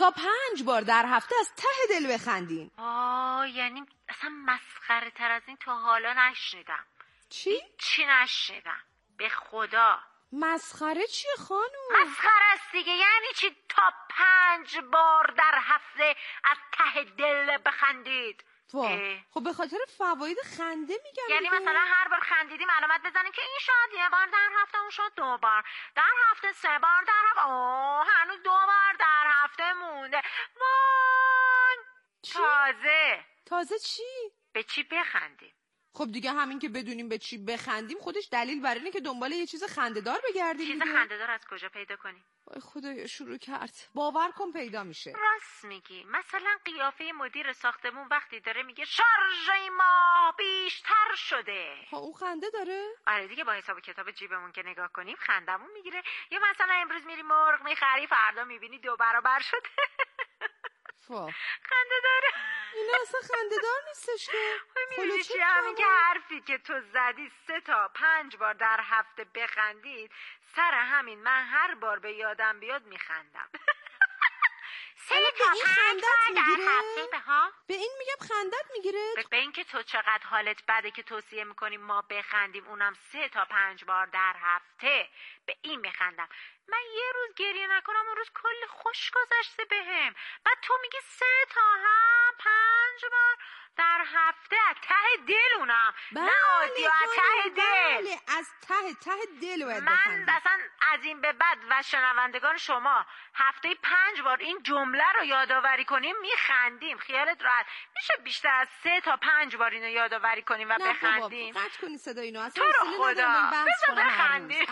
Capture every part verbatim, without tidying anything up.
تا پنج بار در هفته از ته دل بخندین. آه یعنی اصلا مسخره تر از این تا حالا نشنیدم. چی؟ چی نشنیدم به خدا. مسخره چیه خانوم؟ مسخره است دیگه. یعنی چی تا پنج بار در هفته از ته دل بخندید؟ خب به خاطر فواید خنده میگم. یعنی دیگه. مثلا هر بار خندیدیم علامت بزنیم که این شد یه بار در هفته، اون شد دو بار در هفته، سه بار در هفته. اوه هنوز دو بار در هفته مونده. وای تازه تازه چی؟ به چی بخندیم؟ خب دیگه همین که بدونیم به چی بخندیم خودش دلیل بر اینه که دنبال یه چیز خنده‌دار بگردیم. چیز خنده‌دار از کجا پیدا کنیم؟ وای خدایا شروع کرد. باور کن پیدا میشه. راست میگی. مثلا قیافه مدیر ساختمون وقتی داره میگه شارژ ما بیشتر شده. ها اون خنده داره؟ آره دیگه، با حساب کتاب جیبمون که نگاه کنیم خندمون میگیره. یا مثلا امروز میری مرغ میخری، فردا میبینی دو برابر شده. فا خنده داره. اینا اصلا خنده دار نیستش که. میدونی چی؟ همین که حرفی که تو زدی سه تا پنج بار در هفته بخندید، سر همین من هر بار به یادم بیاد میخندم. سه تا پنج بار در هفته به ها؟ به این میگم خندت میگیره؟ به این که تو چقدر حالت بده که توصیه میکنیم ما بخندیم، اونم سه تا پنج بار در هفته، به این میخندم. من یه روز گریه نکنم اون روز کلی خوش گذشته بهم. بعد تو میگی سه تا هم پنج بار در هفته از ته دل، اونم بله، نه عادی، از ته دل. بله از ته ته دل باید من بخندیم. اصلا از این به بعد و شنوندگان شما هفته پنج بار این جمله رو یادآوری کنیم میخندیم. خیالت راحت. میشه بیشتر از سه تا پنج بار اینو یادآوری کنیم و نه بخندیم؟ بابا قطع کنی صدا اینو. اصلا تو رو خدا بذار بخندیم.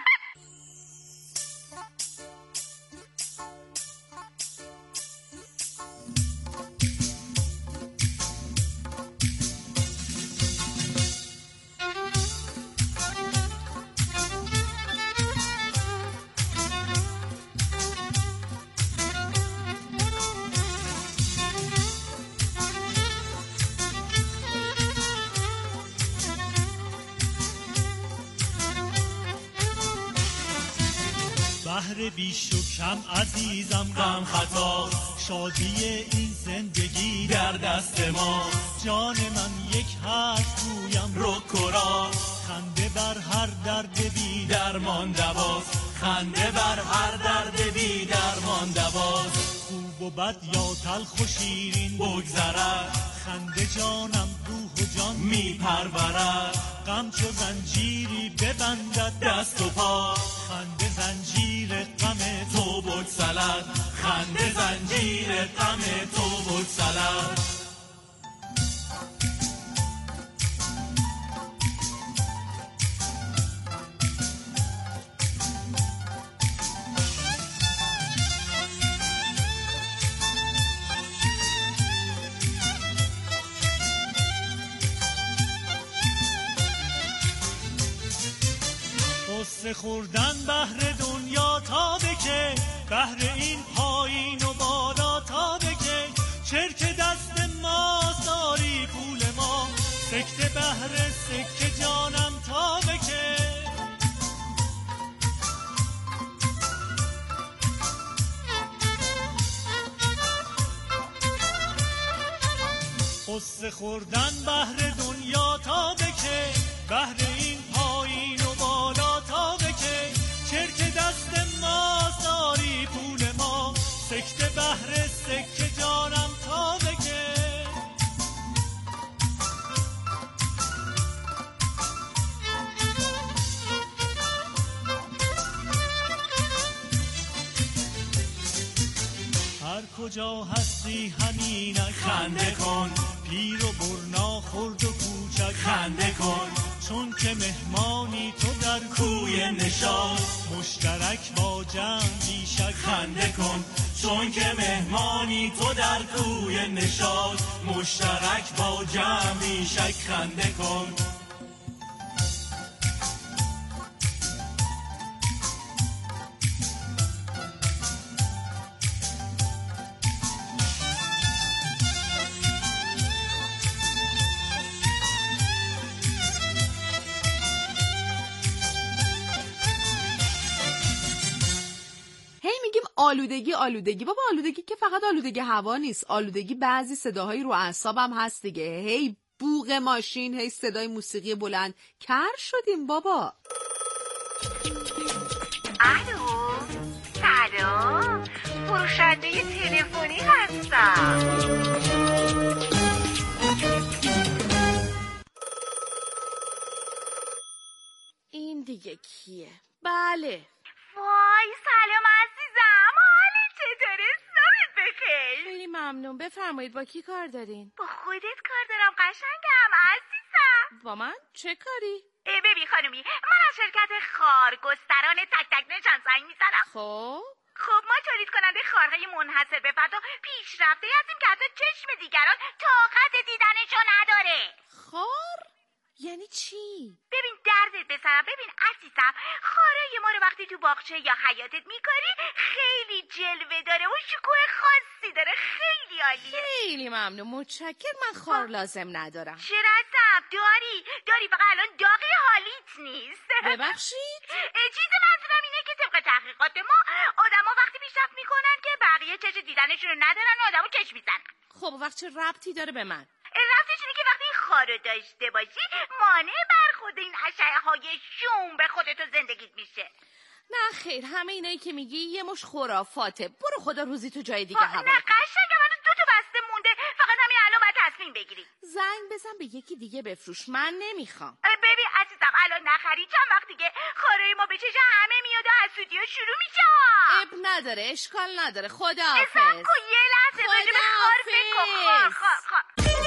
بهر بیش و کم عزیزم غم خطا، شادی این زندگی در دست ما. جان من یک حرف گویم رک و راست، خنده بر هر درد بی درمان دواست، خنده بر هر درد بی درمان دواست. خوب و بد یا تلخ و شیرین بگذرد، خنده جانم روح و جان می پرورد. غم چو زنجیری ببندد دست و پا، خنده زنجیر غم تو بگسلد، خنده زنجیر غم تو بگسلد. قصه خوردن بهر دنیا تا بکه، بهر این پایین و بالا تا بکه. چرک دست ما داری پول ما، سکته بهر سکه جانم تا بکه. قصه خوردن بهر دنیا تا بکه، بهر این پایین و بالا تا بکه. چرک دست ما داری پول ما، سکته بهر سکه جانم تا بکه. هر کجا هستی همینک خنده کن، پیر و برنا خرد و کوچک خنده کن. چون که مهمانی تو در کوی نشاط، مشترک با جمع بیشک خنده کن. چون که مهمانی تو در کوی نشاط، مشترک با جمع بیشک خنده کن. آلودگی آلودگی بابا، آلودگی که فقط آلودگی هوا نیست، آلودگی بعضی صداهایی رو اعصابم هست دیگه. هی بوق ماشین، هی صدای موسیقی بلند، کر شدیم بابا. الو سلام، فروشنده تلفنی هستم. این دیگه کیه؟ بله. وای سلام عزیزم، حالت چطوره؟ صبحت بخیر. خیلی ممنون، بفرمایید با کی کار دارین؟ با خودت کار دارم قشنگم عزیزم. با من؟ چه کاری؟ ببین خانومی، من از شرکت خارگستران تک تک نشان زنگ میزنم. خب خب ما تولید کننده خارهای منحصر به فرد و پیشرفته هستیم که حتی چشم دیگران طاقت دیدنشو نداره. خار؟ یعنی چی؟ ببین دردت بسرم، ببین عزیزم، خارای ما رو وقتی تو باغچه یا حیاتت میکاری خیلی جلوه داره و شکوه خاصی داره، خیلی عالیه. خیلی ممنون، متشکر. من خار لازم ندارم. شرطم داری داری فقط الان داغی حالیت نیست. ببخشید؟ چیز منظورم اینه که طبق تحقیقات ما آدما وقتی پیشرفت میکنن که بقیه چش دیدنشون رو ندارن و آدمو چش میزنن. خب وقت چه ربطی داره به من؟ رفتش اینه که وقتی این خارو داشته باشی مانع برخورد این اشعه های شوم به خودت و زندگیت میشه. نه خیر، همه اینایی که میگی یه مش خرافاته. برو خدا روزی تو جای دیگه هوا. نه قشنگم، من دو تا بسته مونده، فقط همین الان باید تصمیم بگیری. زنگ بزن به یکی دیگه بفروش، من نمیخوام. ببین عزیزم الان نخری چند وقت دیگه خارای ما به چش همه میاد و حسودی ها شروع میشه. اب نداره، اشکال نداره. خدا حافظ. اسم کو یه لحظه راجع به خار فکر کن. خار خار خار.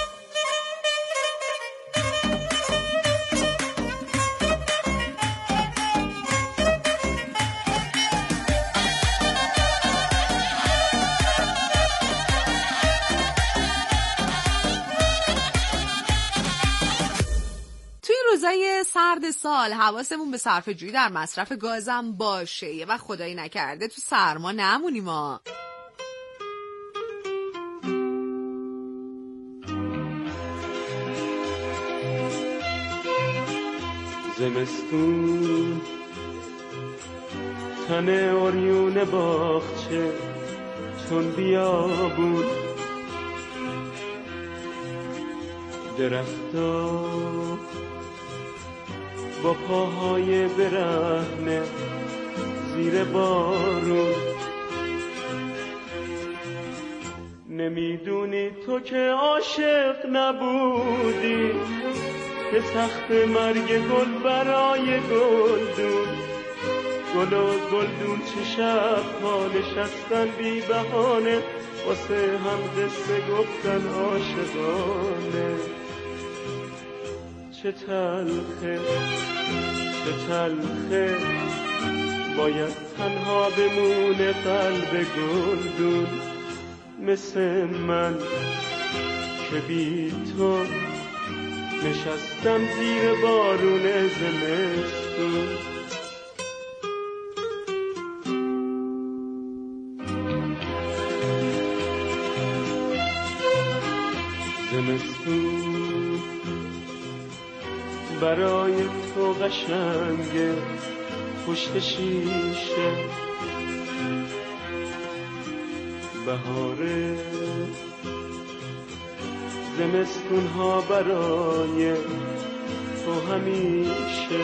روزای سرد سال حواسمون به صرفه‌جویی در مصرف گازم باشه، یه وقت خدایی نکرده تو سرما نمونیم ما. زمستون تن اوریون باغچه چون بیابون، درختا با پاهای برهنه زیر بارون. نمیدونی تو که عاشق نبودی که سخت مرگ گل برای گلدون. گل و گلدون چه شب ها نشستن بی بهانه واسه هم قصه گفتن عاشقانه. چه تلخه چه تلخه باید تنها بمونه قلب گلدون مثل من که بی تو نشستم زیر بارون زمستون. زمستون برای تو قشنگه پشت شیشه، بهاره زمستون ها برای تو همیشه.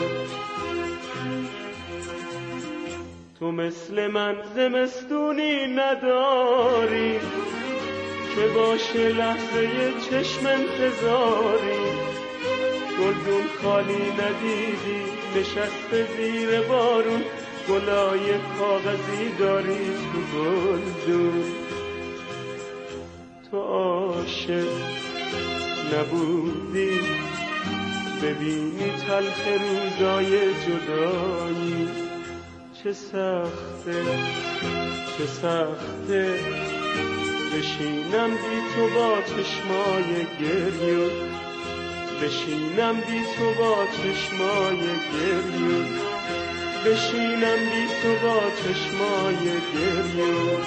تو مثل من زمستونی نداری که باشه لحظه چشم انتظاری. گلدون خالی ندیدی نشسته زیر بارون، گلای کاغذی داری تو گلدون. تو عاشق نبودی ببینی تلخ روزای جدایی. چه سخته چه سخته بشینم بی تو با چشمای گریون، بشینم بی تو با چشمای گریون، بشینم بی تو با چشمای گریون.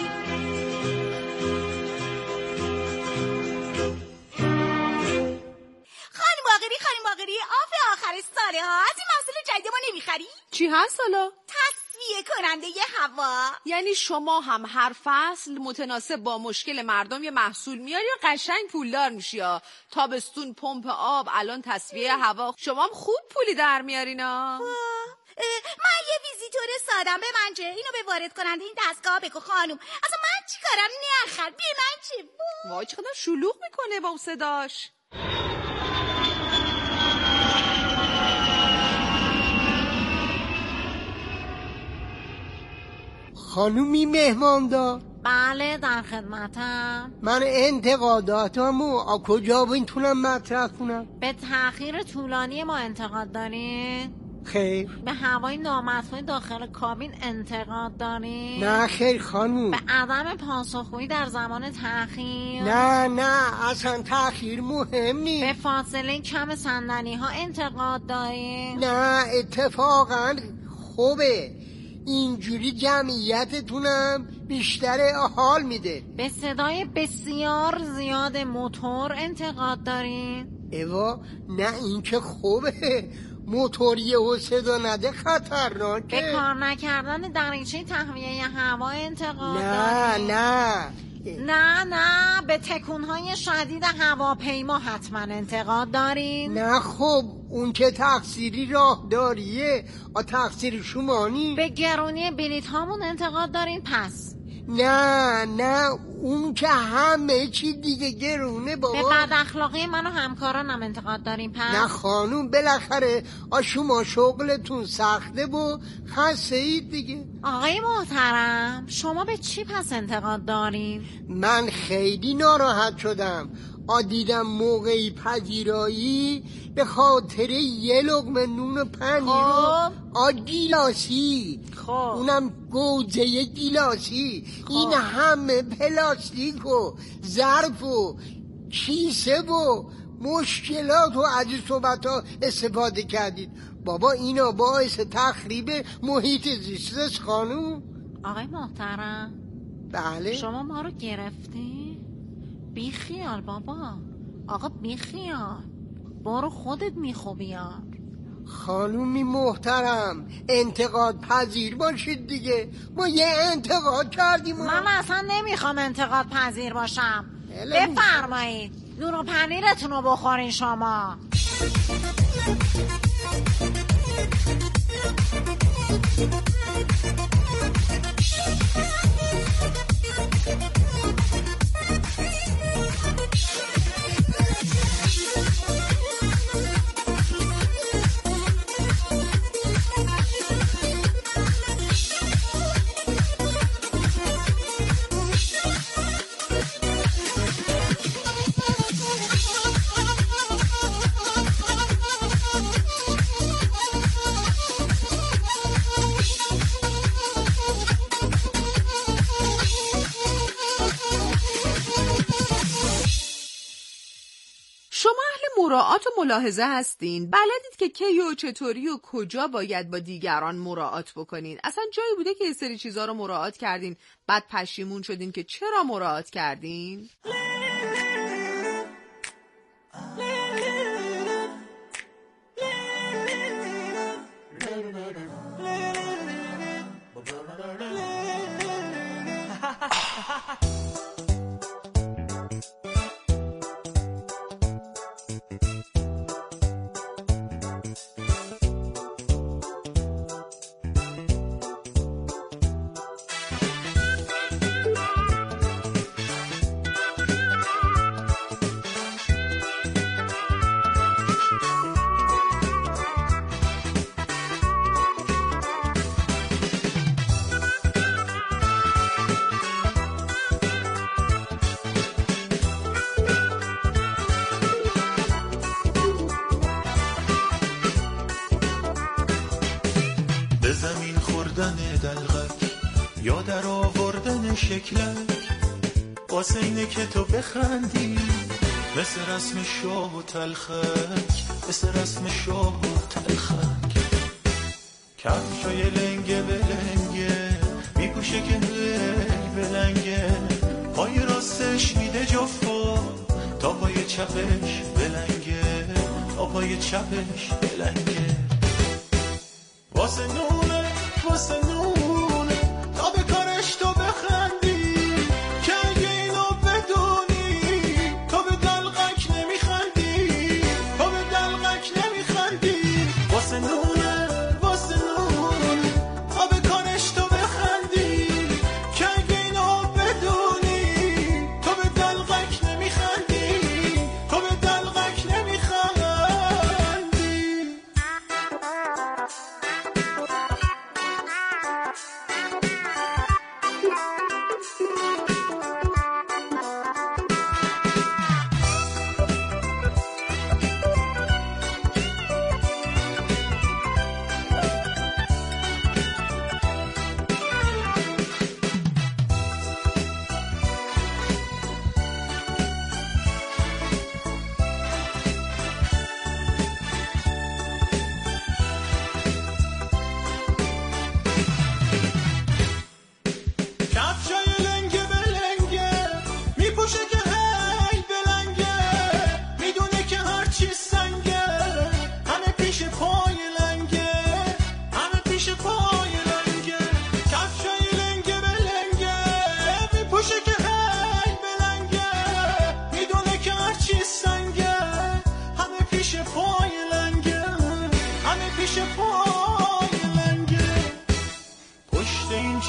خانم باقری خانم باقری آف آخر ساله ها از این محصول جدید ما نمیخری؟ چی هست حالا؟ تصفیه تصفیه کننده ی هوا. یعنی شما هم هر فصل متناسب با مشکل مردم یه محصول میاری و قشنگ پولدار میشی ها. تابستون پمپ آب، الان تصفیه هوا. شما هم خوب پولی در میارینا. من یه ویزیتور سادم به من چه؟ اینو به وارد کننده این دستگاه بگو خانوم. اصلا من چی کارم؟ نخر بی من چه؟ وای چقدر شلوغ میکنه با اون صداش. خانومی مهماندار. بله در خدمتم. من انتقاداتمو کجا میتونم مطرح کنم؟ به تأخیر طولانی ما انتقاد دارین؟ خیر. به هوای نامطبوع داخل کابین انتقاد دارین؟ نه خیر خانوم. به عدم پاسخگویی در زمان تأخیر؟ نه نه اصلا تأخیر مهم نیست. به فاصله کم صندلی ها انتقاد دارین؟ نه اتفاقا خوبه، اینجوری جمعیتتونم بیشتر حال میده. به صدای بسیار زیاد موتور انتقاد دارین؟ ایوا نه این که خوبه، موتوریه و صدا نده خطرناکه. به کار نکردن دریچه تهویه هوا انتقاد نه دارین؟ نه نه نه به تکونهای شدید هواپیما حتما انتقاد دارین؟ نه خب اون که تقصیری راهداریه، آ تقصیر شما نی. به گرونی بلیط هامون انتقاد دارین پس؟ نه نه اون که همه چی دیگه گرونه بابا. به بد اخلاقی من و همکارانم انتقاد دارین پس؟ نه خانوم بالاخره آ شما شغلتون سخته و خسته اید دیگه. آقای محترم شما به چی پس انتقاد دارین؟ من خیلی ناراحت شدم آ دیدم موقعی پذیرایی به خاطر یه لقمه نون و پنیر خب. آ گیلاسی، خب اونم گوجه گیلاسی. خب. این همه پلاستیک و ظرف و کیسه و مشکلات و از این صحبت ها استفاده کردید بابا. اینا باعث تخریب محیط زیست است خانوم. آقای محترم بله شما ما رو گرفتی؟ بی خیال بابا. آقا بی خیال، برو خودت میخوبیار. خانومی محترم انتقاد پذیر باشید دیگه. ما یه انتقاد کردیم. من اصلا نمیخوام انتقاد پذیر باشم. بفرمایید نون و پنیرتون رو بخورین شما. مراعات و ملاحظه هستین؟ بلدید که کی و چطوری و کجا باید با دیگران مراعات بکنین؟ اصلا جایی بوده که یه سری چیزا رو مراعات کردین بعد پشیمون شدین که چرا مراعات کردین؟ دلغک یا در آوردن شکلک واسه اینه که تو بخندی مثل رسم شاه و تلخک، مثل رسم شاه و تلخک. کفشای لنگه بلنگه میپوشه که لنگ بلنگه، پای راستش میده جفا تا پای چپش بلنگه، تا پای چپش بلنگه. واسه نونه واسه نونه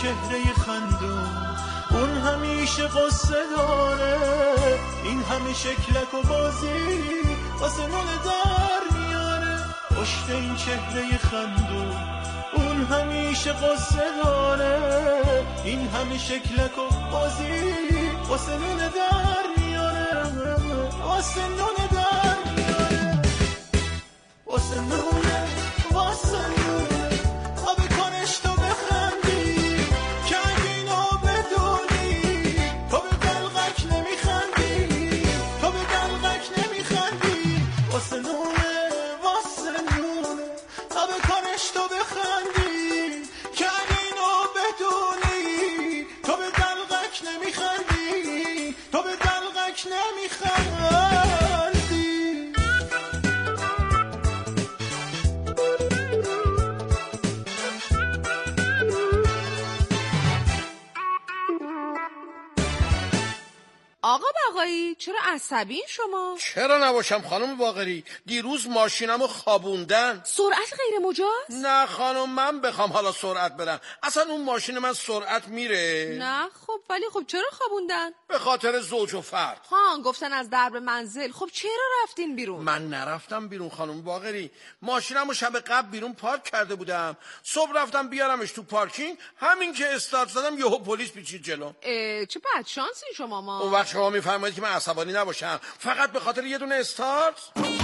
چهره خندون، اون همیشه قصه داره، این همه شکلک و بازی واسه نون در میاره. پشت این چهره خندون اون همیشه قصه داره، این همه شکلک و بازی واسه نون در میاره، واسه نون در میاره، واسه نونه، واسه نونه. تا بکنش تو بخندی که اگه اینو بدونی تو به دلغک نمیخندی، تو به دلغک نمیخندی. واسه نونه، واسه نونه. تا بکنش تو بخندی که اگه اینو بدونی تو به دلغک نمیخندی، تو به دلغک نمیخندی. آقا باقری چرا عصبین شما؟ چرا نباشم خانم باقری، دیروز ماشینمو خوابوندن. سرعت غیر مجاز؟ نه خانم، من بخوام حالا سرعت برم، اصلا اون ماشین من سرعت میره؟ نه خب، ولی خب چرا خوابوندن؟ به خاطر زوج و فرد. ها، گفتن از درب منزل. خب چرا رفتین بیرون؟ من نرفتم بیرون خانم باقری، ماشینمو شب قبل بیرون پارک کرده بودم، صبح رفتم بیارمش تو پارکینگ، همین که استارت زدم یهو پلیس پیچید جلو. چه بد شانسی شما. ما اون وقت شما میفرمایید که من عصبانی نباشم فقط به خاطر یه دونه استارت؟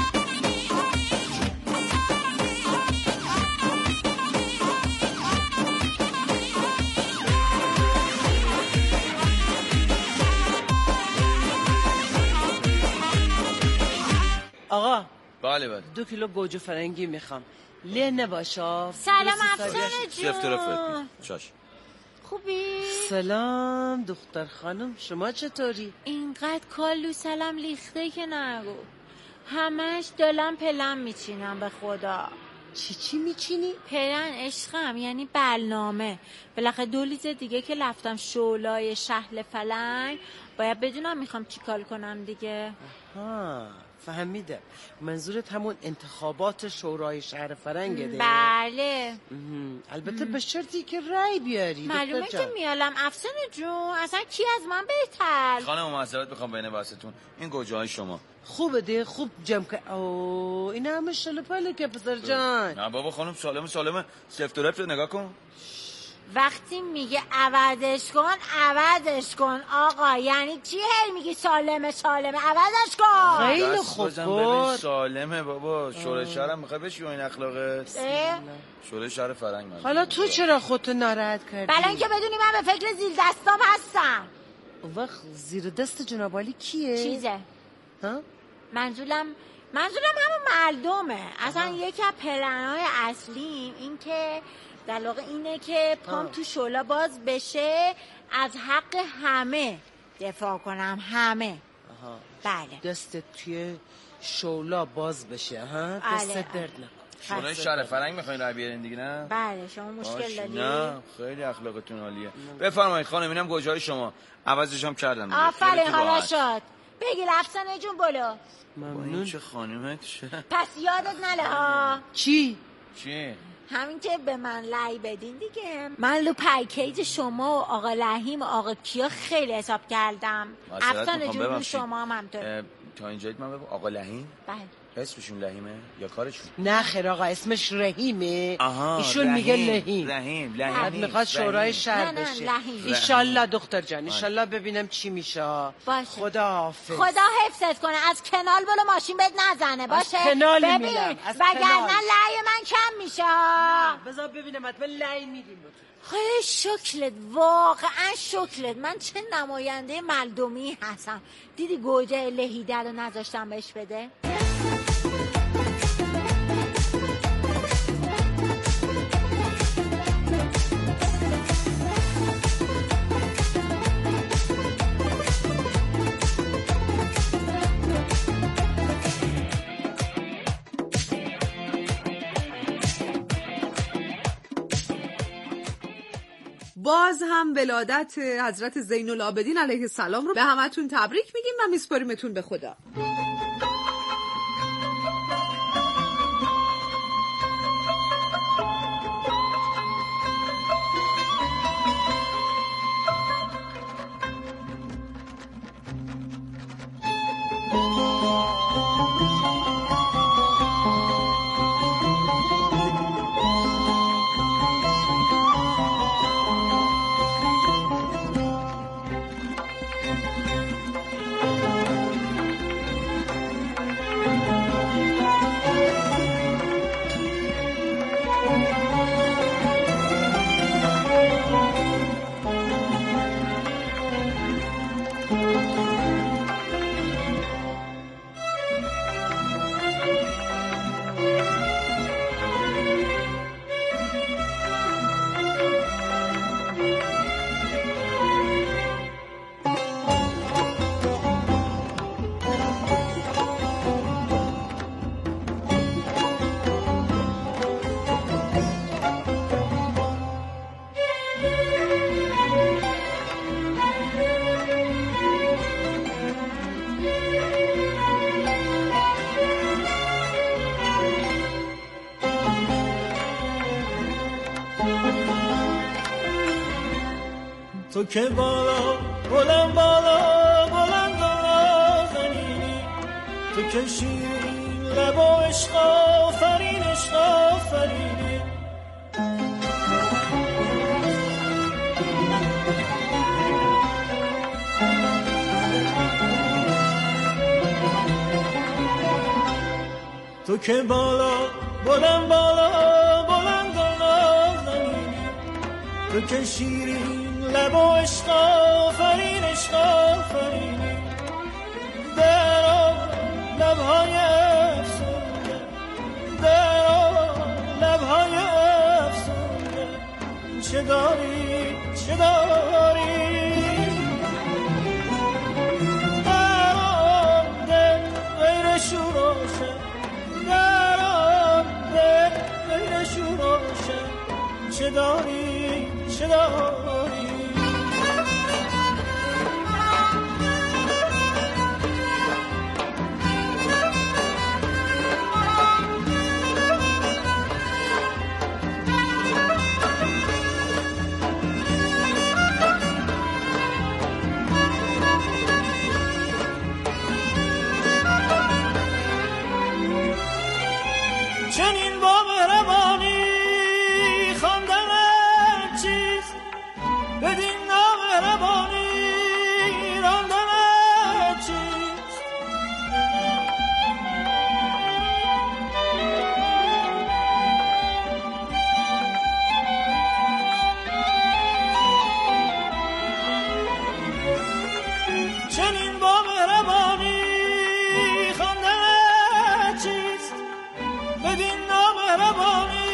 آقا بله بله دو کیلو گوجه فرنگی میخوام، له نباشا. سلام افسانه جون. دفتر چاش. خوبی؟ سلام دختر خانم، شما چطوری؟ اینقدر کالو سلام لیخته که نگو، همش دلم پلن میچینم به خدا. چی چی میچینی؟ پلن عشقم، یعنی برنامه. بالاخره دو لیز دیگه که رفتم شولای شهل فلنگ، باید بدونم میخوام چی کار کنم دیگه. آها فهمیدم، منظورت همون انتخابات شورای شهر فرنگه ده؟ بله. البته به شرطی که رای بیاری. معلومه که میالم افسانه جون، اصلا کی از من بهتر؟ خانم معذرت بخوام بین واسطون، این گوجه های شما خوبه ده، خوب جمع که. اوه این همه شلو پله که پسر جان. نه بابا خانم، سالمه سالمه، سفت و رفت نگاه کن. وقتی میگه عوضش کن عوضش کن آقا، یعنی چی هی میگی سالمه سالمه؟ عوضش کن. خیلی خوب بود. سالمه بابا، شورای شهرم میخوای بشی این اخلاقت؟ شورای شهر فرنگ من. حالا تو چرا خودتو ناراحت کردی؟ بله اینکه بدونی من به فکر زیر دستام هستم. وقت زیر دست جنابالی کیه؟ چیزه ها؟ منظورم منظورم همون مردمه. اصلا یکی از پلن‌های اصلیم این که در واقع اینه که پام تو شولا باز بشه، از حق همه دفاع کنم، همه. آها. بله. دستت توی شولا باز بشه ها؟ دست درد نکن. شورای شهر فرنگ میخواین رای بیارین دیگه نه؟ بله. شما مشکل داری؟ نه خیلی اخلاقتون عالیه. بفرمایید خانم، اینم گوجه های شما، عوضش هم کردم. آفرین حالا شد. بگیر افسانه جون بلو. ممنون. چه خانومت شه. پس یادت نله ها. چی؟ چی؟ همین که به من لای بدین دیگه. من لو پکیج شما و آقا لحیم و آقا کیا خیلی حساب کردم. افسانه جون رو شما هم همطور. تا اینجایی من ببین آقا لحیم؟ بله. اسمشون لحیمه یا کارشون؟ نه خیر آقا، اسمش رحیمه. آها ایشون میگه لحیم. لحیم لحیم. بعد میخواد شورای شهر نه بشه. نه لحیم. ایشالله دختر جان، ایشالله ببینم چی میشه. باشه. خدا حافظ. خدا حفظت کنه، از کنال بالا ماشین بهت نزنه. باشه. از کنال ببین میرم. از وگرنه لای من کم میشه. نه بذار ببینم حتما لای میدیم. خیلی شکلت، واقعا شکلت. من چه نماینده مردمی هستم. دیدی گوجه لهیده رو نذاشتم بهش بده؟ باز هم ولادت حضرت زین العابدین علیه السلام رو به همتون تبریک میگیم و میسپاریمتون به خدا. تو که بالا بلند بالا بلند نازنینی، تو که شیرین لب و عشق آفرین عشق آفرینی. تو که بالا بلند بالا بلند نازنینی، تو که شیرین لب و عشق آفرین عشق آفرینی. در آن لبهای افسونده، در آن لبهای افسونده، چه داری چه داری. در آن دل غیر شوروشه، در آن دل غیر شوروشه، چه داری چه داری. چنین با مهربانی خواندن چیز، بدین نامهربانی راندن چیز. چنین با مهربانی خواندن چیز، بدین نامهربانی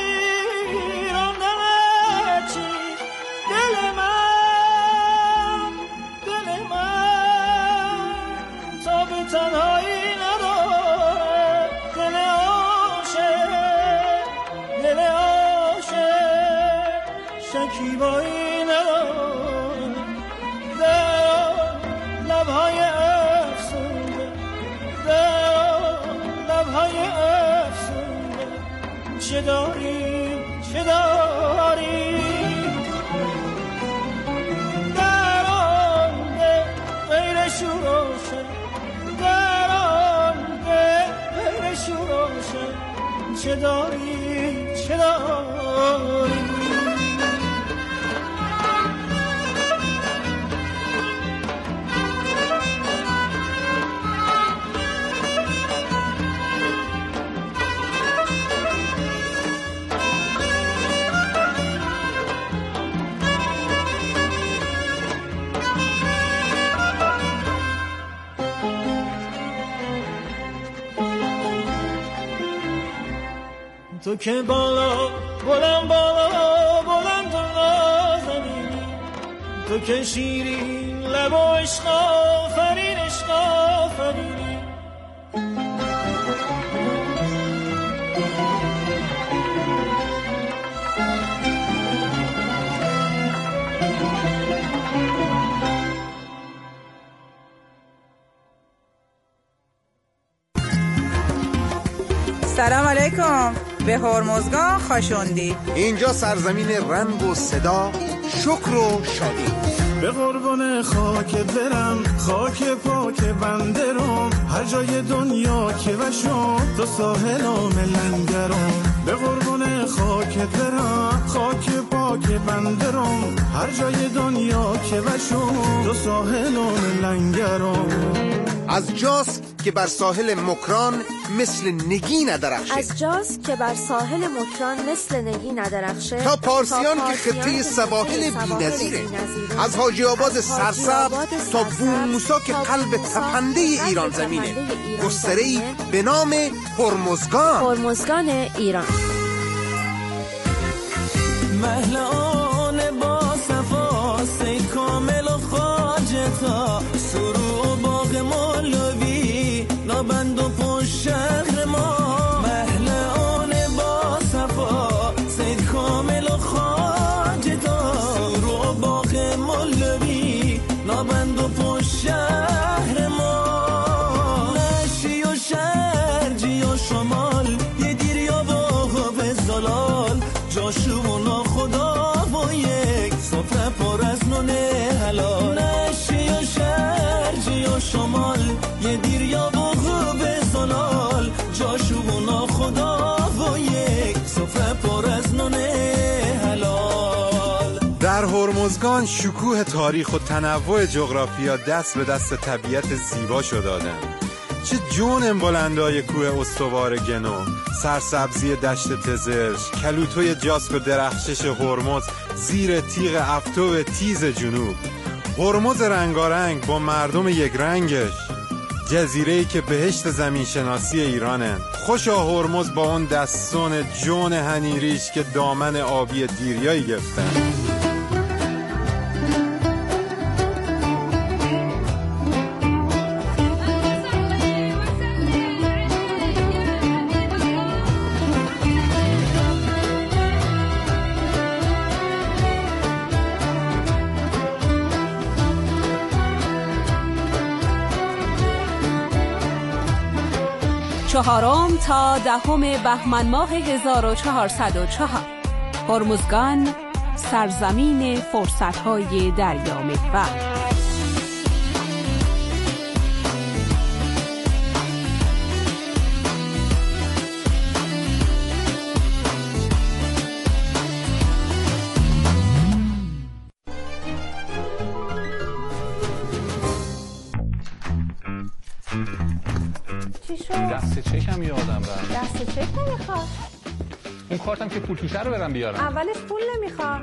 راندن چیز. دل من دل من تا به تنهایی نداره، دل عاشق دل عاشق شکیبایی نداره. در لبهای افسونده، در لبهای افسونده، چه داری چه داری. در آن دل غیر شوروشه، در آن دل غیر شوروشه، چه داری چه داری. تو که بالا بلند بالا بلند نازنینی، تو که شیرین لب و عشق آفرین عشق آفرینی. سلام علیکم. به هرمزگان خوشوندی. اینجا سرزمین رنگ و صدا، شکر و شادی. به قربون خاکت برم، خاک پاک بنده روم، هر جای دنیا که بشم تو ساحلام لنگرم. به قربون خاکت برم، خاک پاک بنده روم، هر جای دنیا که بشم تو ساحلام لنگرم. از جاست که بر ساحل مکران مثل نگی ندرخشه، از جاست که بر ساحل مکران مثل نگی ندرخشه، تا پارسیان که خطه سواحل بی‌نظیره، از حاجی آباد سرسبز تا بوموسا که قلب تپنده ایران زمینه، گستره‌ای به نام هرمزگان. هرمزگان ایران. مهلان با صفا سید کامل و خواجتا، سرو باغ مولوی نابند و پشت شهر ما. مهلان با صفا سید کامل و خواجتا، سرو باغ مولوی نابند و پشت شهر ما. نشی و شرجی و شمال، یه دیر یا با به زلال، جاشو و ناخدا و یک سفره پر از نون حلال، نشی و شرجی و شمال، یه دیر یا بغو به زلال، جاشو و ناخدا و یک سفره پر از نون حلال. در هرمزگان شکوه تاریخ و تنوع جغرافیا دست به دست طبیعت زیبا شده دادن. چه جون بلندای کوه استوار گنو، سرسبزی دشت تزرش، کلوتوی جاسک و درخشش هرمز زیر تیغ افتو تیز جنوب، هرمز رنگارنگ با مردم یک رنگش، جزیره‌ای که بهشت زمین شناسی ایرانه. خوشا هرمز با اون دستون جون هنیریش که دامن آبی دیریایی گفتن. چهارم تا دهم بهمن ماه هزار و چهارصد و چهار، هرمزگان سرزمین فرصت‌های دریا محور. دست چکم یادم رفت. دست چک نمیخواد. اون کارتم که پول توشه رو برم بیارم. اولش پول نمیخواد.